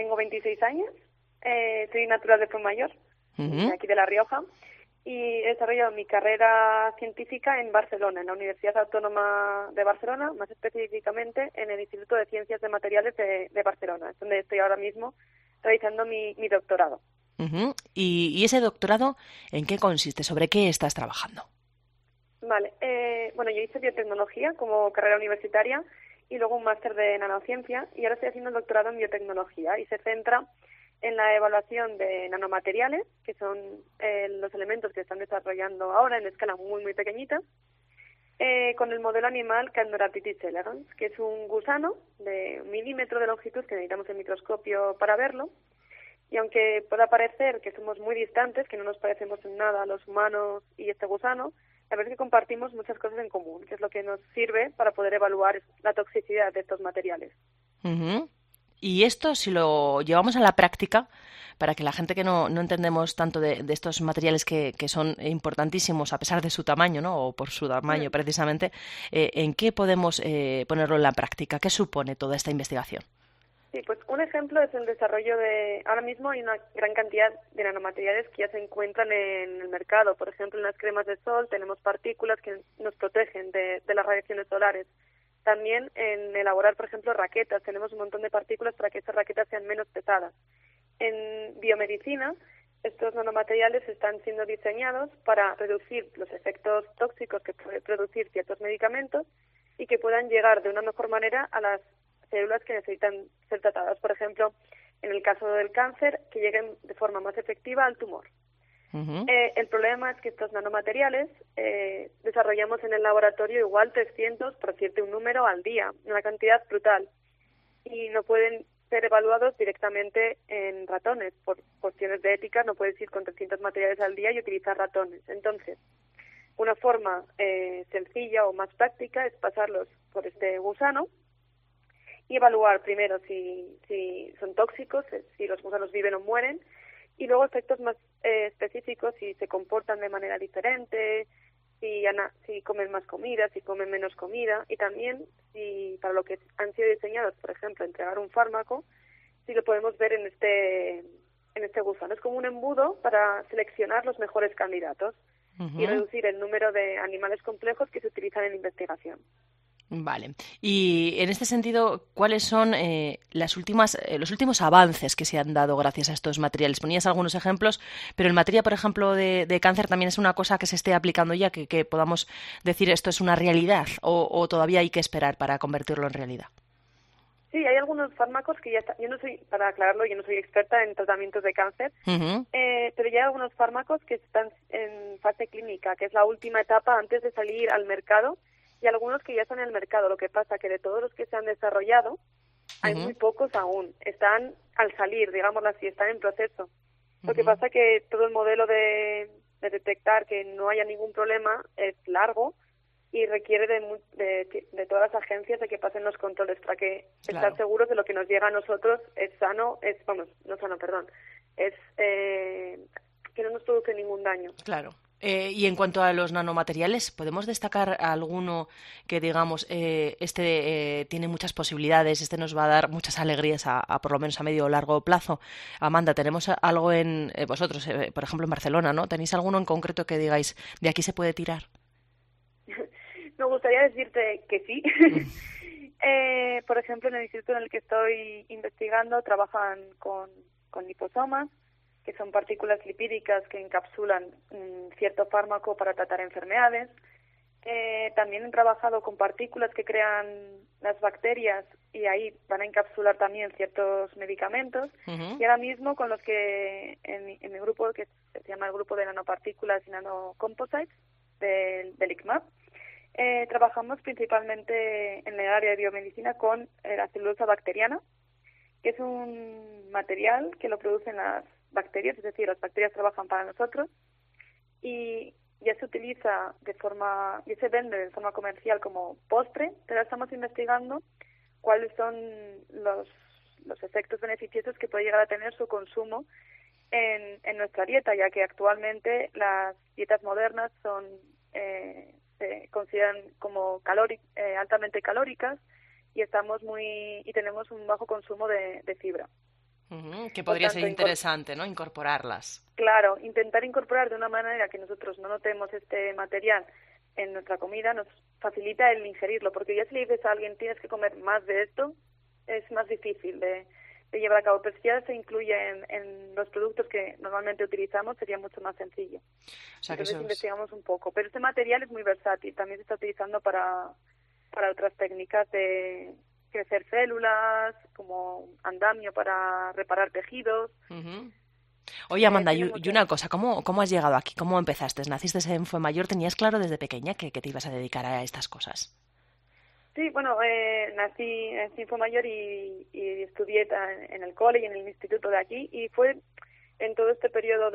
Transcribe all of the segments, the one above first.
Tengo 26 años, soy natural de Puigmayor, de aquí de La Rioja, y he desarrollado mi carrera científica en Barcelona, en la Universidad Autónoma de Barcelona, más específicamente en el Instituto de Ciencias de Materiales de Barcelona, es donde estoy ahora mismo realizando mi doctorado. ¿Y ese doctorado en qué consiste? ¿Sobre qué estás trabajando? Vale, bueno, yo hice biotecnología como carrera universitaria y luego un máster de nanociencia y ahora estoy haciendo el doctorado en biotecnología y se centra en la evaluación de nanomateriales, que son los elementos que se están desarrollando ahora en escala muy, muy pequeñita, con el modelo animal Candorapitis elegans, que es un gusano de 1 milímetro de longitud que necesitamos el microscopio para verlo. Y aunque pueda parecer que somos muy distantes, que no nos parecemos en nada a los humanos y este gusano, la verdad es que compartimos muchas cosas en común, que es lo que nos sirve para poder evaluar la toxicidad de estos materiales. Ujú. Y esto, si lo llevamos a la práctica, para que la gente que no entendemos tanto de estos materiales que son importantísimos a pesar de su tamaño, ¿no? O por su tamaño Hmm. precisamente, ¿en qué podemos ponerlo en la práctica? ¿Qué supone toda esta investigación? Sí, pues un ejemplo es el desarrollo de... Ahora mismo hay una gran cantidad de nanomateriales que ya se encuentran en el mercado. Por ejemplo, en las cremas de sol tenemos partículas que nos protegen de las radiaciones solares. También en elaborar, por ejemplo, raquetas, tenemos un montón de partículas para que esas raquetas sean menos pesadas. En biomedicina, estos nanomateriales están siendo diseñados para reducir los efectos tóxicos que pueden producir ciertos medicamentos y que puedan llegar de una mejor manera a las células que necesitan ser tratadas. Por ejemplo, en el caso del cáncer, que lleguen de forma más efectiva al tumor. Ujú. El problema es que estos nanomateriales desarrollamos en el laboratorio igual 300, por decirte un número, al día, una cantidad brutal. Y no pueden ser evaluados directamente en ratones. Por cuestiones de ética no puedes ir con 300 materiales al día y utilizar ratones. Entonces, una forma sencilla o más práctica es pasarlos por este gusano y evaluar primero si son tóxicos, si los gusanos viven o mueren, y luego efectos más específicos, si se comportan de manera diferente, si comen más comida, si comen menos comida, y también si para lo que han sido diseñados, por ejemplo, entregar un fármaco, si lo podemos ver en este gusano. Es como un embudo para seleccionar los mejores candidatos y Ujú. reducir el número de animales complejos que se utilizan en investigación. Vale. Y en este sentido, ¿cuáles son los últimos avances que se han dado gracias a estos materiales? Ponías algunos ejemplos, pero en materia, por ejemplo, de cáncer también es una cosa que se esté aplicando ya, que podamos decir esto es una realidad o todavía hay que esperar para convertirlo en realidad. Sí, hay algunos fármacos que ya están, yo no soy, para aclararlo, yo no soy experta en tratamientos de cáncer, Ujú. pero ya hay algunos fármacos que están en fase clínica, que es la última etapa antes de salir al mercado, y algunos que ya están en el mercado. Lo que pasa que de todos los que se han desarrollado, hay muy Ujú. pocos aún, están al salir, digámoslo así, están en proceso. Lo que Ujú. pasa que todo el modelo de detectar que no haya ningún problema es largo y requiere de todas las agencias de que pasen los controles para que estar Claro. seguros de lo que nos llega a nosotros es sano, no sano, perdón, es que no nos produce ningún daño. Claro. Y en cuanto a los nanomateriales, ¿podemos destacar alguno que, digamos, tiene muchas posibilidades, este nos va a dar muchas alegrías por lo menos a medio o largo plazo? Amanda, ¿tenemos algo en vosotros, por ejemplo, en Barcelona, ¿no? ¿Tenéis alguno en concreto que digáis, de aquí se puede tirar? Me gustaría decirte que sí. Mm. Por ejemplo, en el instituto en el que estoy investigando trabajan con liposomas, que son partículas lipídicas que encapsulan cierto fármaco para tratar enfermedades. También he trabajado con partículas que crean las bacterias y ahí van a encapsular también ciertos medicamentos. Ujú. Y ahora mismo con los que en mi grupo, que se llama el grupo de nanopartículas y nanocomposites del ICMAP, trabajamos principalmente en el área de biomedicina con la celulosa bacteriana, que es un material que lo producen las bacterias, es decir, las bacterias trabajan para nosotros y ya se utiliza ya se vende de forma comercial como postre, pero estamos investigando cuáles son los efectos beneficiosos que puede llegar a tener su consumo en nuestra dieta, ya que actualmente las dietas modernas se consideran como altamente calóricas y tenemos un bajo consumo de fibra. Que Por podría ser tanto, interesante, ¿no? Incorporarlas. claro, intentar incorporar de una manera que nosotros no notemos este material en nuestra comida nos facilita el ingerirlo, porque ya si le dices a alguien tienes que comer más de esto, es más difícil de llevar a cabo, pero si ya se incluye en los productos que normalmente utilizamos sería mucho más sencillo. O sea, Entonces investigamos un poco, pero este material es muy versátil, también se está utilizando para otras técnicas de crecer células, como andamio para reparar tejidos. Oye, Amanda, Tiene y mucho. una cosa, ¿cómo has llegado aquí? ¿Cómo empezaste? ¿Naciste en Fuenmayor? ¿Tenías claro desde pequeña que te ibas a dedicar a estas cosas? Sí, bueno, nací en Cinco Mayor y estudié en el cole y en el instituto de aquí, y fue en todo este periodo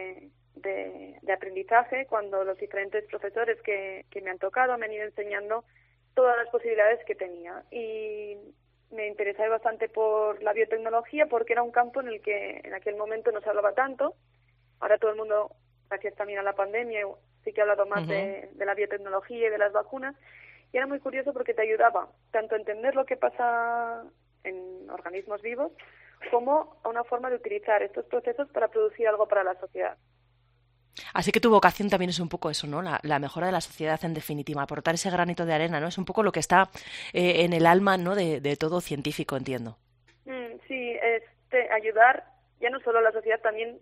de aprendizaje cuando los diferentes profesores que me han tocado me han ido enseñando todas las posibilidades que tenía, y me interesé bastante por la biotecnología porque era un campo en el que en aquel momento no se hablaba tanto. Ahora todo el mundo, gracias también a la pandemia, sí que ha hablado más de la biotecnología y de las vacunas. Y era muy curioso porque te ayudaba tanto a entender lo que pasa en organismos vivos como a una forma de utilizar estos procesos para producir algo para la sociedad. Así que tu vocación también es un poco eso, ¿no? La mejora de la sociedad, en definitiva, aportar ese granito de arena, ¿no? Es un poco lo que está en el alma, ¿no? De todo científico, entiendo. Sí, ayudar ya no solo a la sociedad, también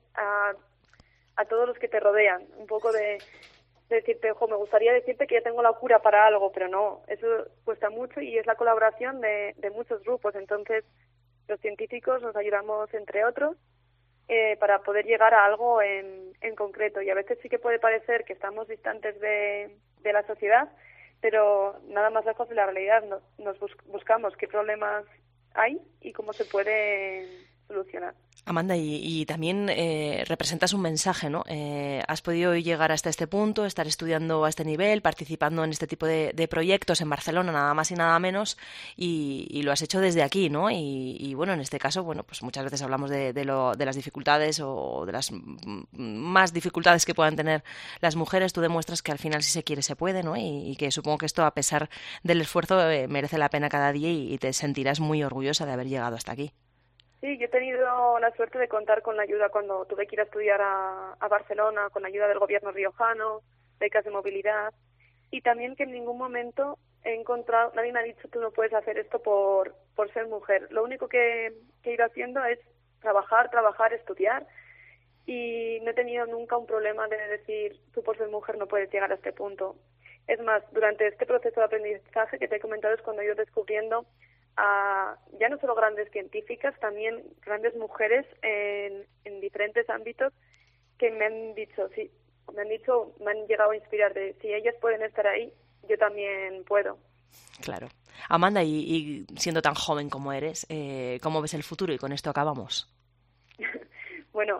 a todos los que te rodean. Un poco de decirte, ojo, me gustaría decirte que ya tengo la cura para algo, pero no, eso cuesta mucho y es la colaboración de muchos grupos. Entonces, los científicos nos ayudamos entre otros para poder llegar a algo en concreto. Y a veces sí que puede parecer que estamos distantes de la sociedad, pero nada más lejos de la realidad. Nos buscamos qué problemas hay y cómo se puede solucionar. Amanda, y también representas un mensaje, ¿no? Has podido llegar hasta este punto, estar estudiando a este nivel, participando en este tipo de proyectos en Barcelona, nada más y nada menos, y lo has hecho desde aquí, ¿no? Y bueno, en este caso, bueno, pues muchas veces hablamos de las dificultades o de las más dificultades que puedan tener las mujeres. Tú demuestras que al final si se quiere se puede, ¿no? Y que supongo que esto, a pesar del esfuerzo, merece la pena cada día y te sentirás muy orgullosa de haber llegado hasta aquí. Sí, yo he tenido la suerte de contar con la ayuda cuando tuve que ir a estudiar a Barcelona, con la ayuda del gobierno riojano, becas de movilidad, y también que en ningún momento he encontrado, nadie me ha dicho tú no puedes hacer esto por ser mujer. Lo único que he ido haciendo es trabajar, estudiar, y no he tenido nunca un problema de decir tú por ser mujer no puedes llegar a este punto. Es más, durante este proceso de aprendizaje que te he comentado es cuando he ido descubriendo ya no solo grandes científicas, también grandes mujeres en diferentes ámbitos que me han dicho, sí, me han llegado a inspirar de si ellas pueden estar ahí, yo también puedo. Claro. Amanda, y siendo tan joven como eres, ¿cómo ves el futuro? Y con esto acabamos. Bueno,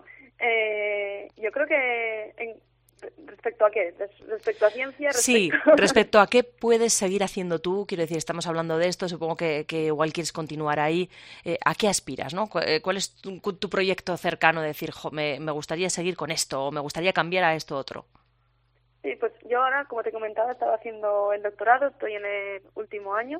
yo creo que ¿respecto a qué? ¿Respecto a ciencia? Sí, respecto a qué puedes seguir haciendo tú, quiero decir, estamos hablando de esto, supongo que igual quieres continuar ahí. ¿A qué aspiras, no? ¿Cuál es tu proyecto cercano de decir, me gustaría seguir con esto o me gustaría cambiar a esto otro? Sí, pues yo ahora, como te comentaba, estaba haciendo el doctorado, estoy en el último año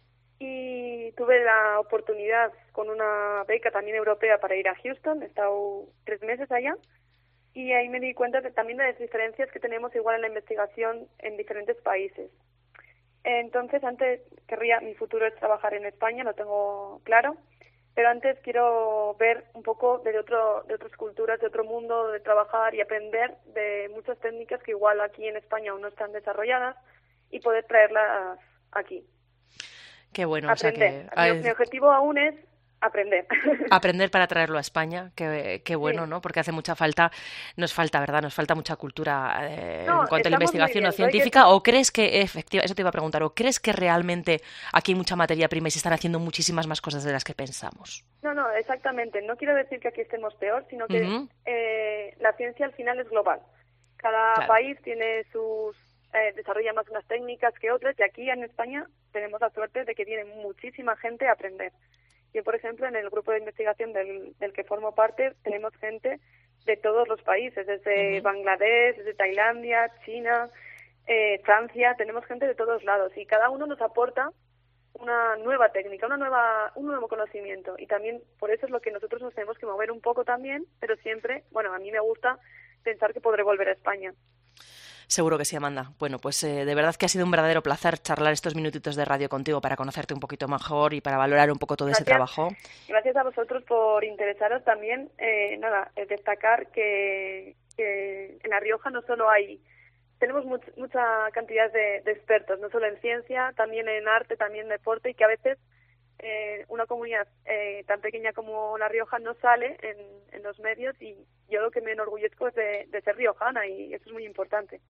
y tuve la oportunidad con una beca también europea para ir a Houston. He estado 3 meses allá. Y ahí me di cuenta también de las diferencias que tenemos igual en la investigación en diferentes países. Entonces, mi futuro es trabajar en España, lo tengo claro, pero antes quiero ver un poco de otras culturas, de otro mundo, de trabajar y aprender de muchas técnicas que igual aquí en España aún no están desarrolladas y poder traerlas aquí. Qué bueno. Aprender. O sea Mi objetivo aún es aprender. Aprender para traerlo a España, qué bueno, Sí. ¿no? Porque hace mucha falta, nos falta, ¿verdad? Nos falta mucha cultura en No, cuanto a la estamos muy investigación no bien. científica. ¿O crees que, efectivamente, eso te iba a preguntar, o crees que realmente aquí hay mucha materia prima y se están haciendo muchísimas más cosas de las que pensamos? No, exactamente. No quiero decir que aquí estemos peor, sino que la ciencia al final es global. Cada Claro. país tiene desarrolla más unas técnicas que otras, y aquí en España tenemos la suerte de que viene muchísima gente a aprender. Yo, por ejemplo, en el grupo de investigación del que formo parte, tenemos gente de todos los países, desde Bangladesh, desde Tailandia, China, Francia, tenemos gente de todos lados, y cada uno nos aporta una nueva técnica, un nuevo conocimiento. Y también por eso es lo que nosotros nos tenemos que mover un poco también, pero siempre, bueno, a mí me gusta pensar que podré volver a España. Seguro que sí, Amanda. Bueno, pues de verdad que ha sido un verdadero placer charlar estos minutitos de radio contigo para conocerte un poquito mejor y para valorar un poco todo ese trabajo. Gracias a vosotros por interesaros también. Destacar que en La Rioja no solo tenemos mucha cantidad de expertos, no solo en ciencia, también en arte, también en deporte, y que a veces una comunidad tan pequeña como La Rioja no sale en los medios, y yo lo que me enorgullezco es de ser riojana, y eso es muy importante.